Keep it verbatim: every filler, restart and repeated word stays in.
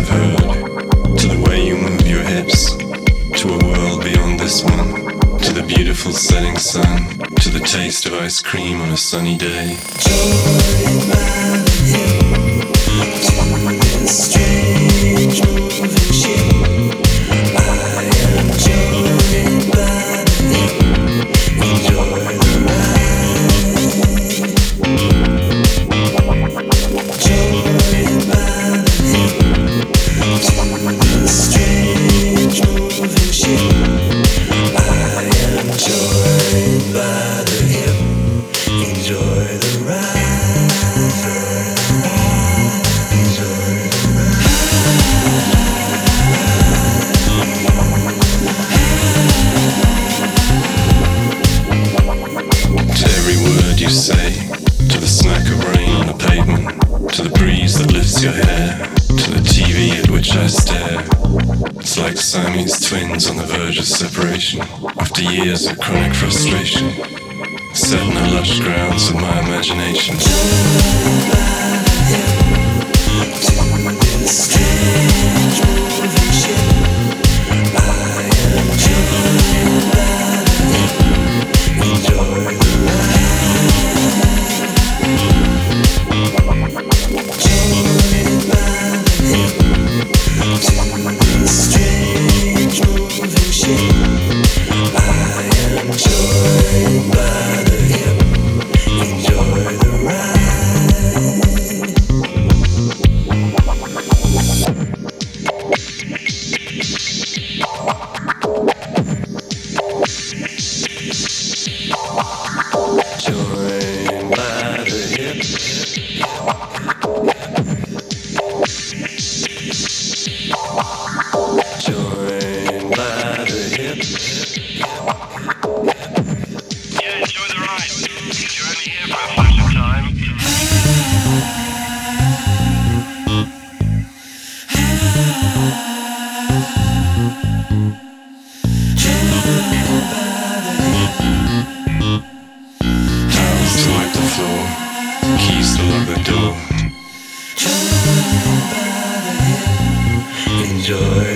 I've heard, to the way you move your hips, to a world beyond this one, to the beautiful setting sun, to the taste of ice cream on a sunny day. Joined by the hip, to this strange moving ship. I am joined by the hip, enjoy the ride. Joined by the hip, to this strange moving ship. I am joined by the hip, enjoy the ride. You say, to the smack of rain on the pavement, to the breeze that lifts your hair, to the T V at which I stare. It's like Siamese twins on the verge of separation, after years of chronic frustration, set in the lush grounds of my imagination. Joined by the hip, to this strange moving ship. I am joined by the hip, enjoy the ride. Joined by the hip, to this strange moving ship. I am joined by the hip, enjoy the ride. Joined by the hip. Joined by the hip. Yeah, enjoy the ride. You're only here for a flash of time. Towels to wipe the floor, keys to lock the door. Joined by the hip, enjoy